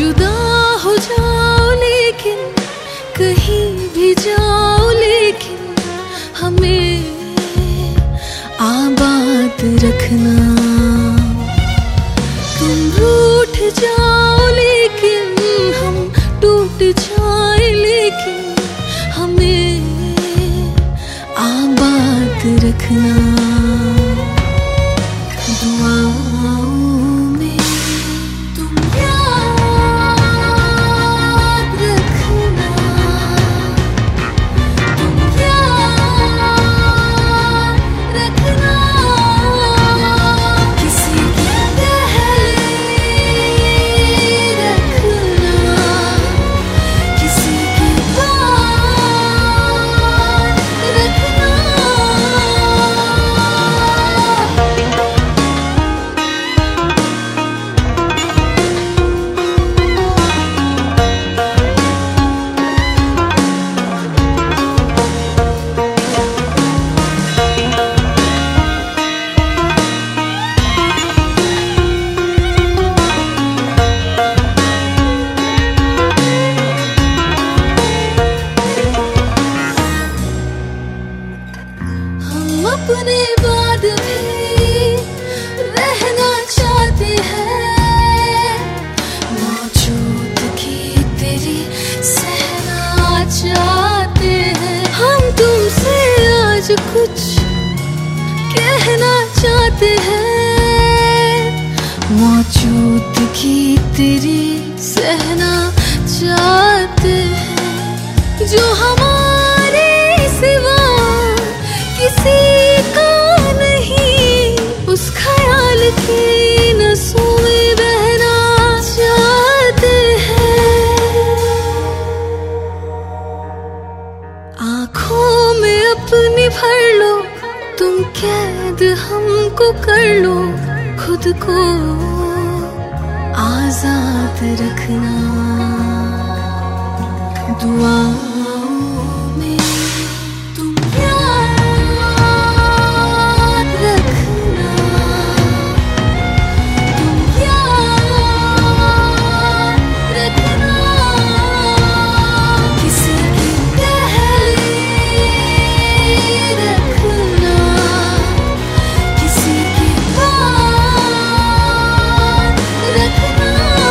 जुदा हो जाओ लेकिन कहीं भी जाओ लेकिन हमें आबाद रखना। तुम रूठ जाओ लेकिन हम टूट जाए लेकिन हमें आबाद रखना। दुआओं में तुम याद रखना, तुम याद रखना। किसी की पहले रखना, किसी की बात रखना। अपने बाद भी रहना चाहते हैं, मौजूदगी तेरी सहना चाहते हैं। हम तुमसे आज कुछ कहना चाहते हैं, मौजूदगी तेरी सहना चाहते हैं। जो हमारे सिवा किसी का नहीं, उस ख्याल की नसों में बहना चाहते हैं। आँखों में अपनी भर लो, तुम कैद हमको कर लो, खुद को आजाद रखना। दुआओं में तुम याद रखना, तुम याद रखना। किसी की पहले रखना, किसी की बात रखना।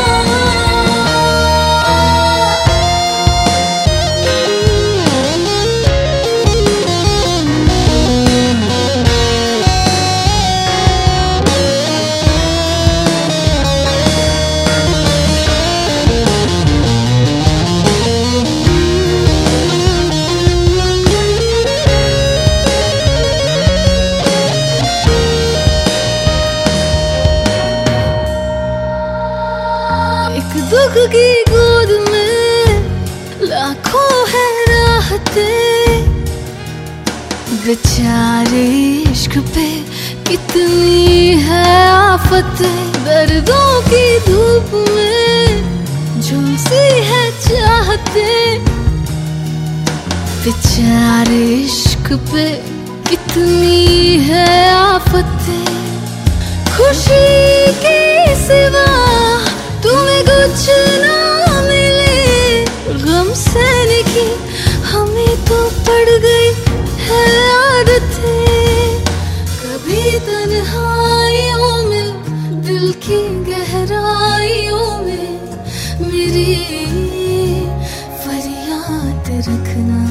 एक दुख की गोद में लाखों है राहतें, बेचारे इश्क पे कितनी है आफतें। दर्दों की धूप में झुलसी है चाहतें, बेचारे इश्क पे कितनी है आफतें। खुशी के सिवा तुम्हें कुछ ना मिले, गम सहने की हमें तो पड़ गई है आदतें। कभी तन्हाइयों में, दिल की गहराइयों में मेरी फरियाद रखना।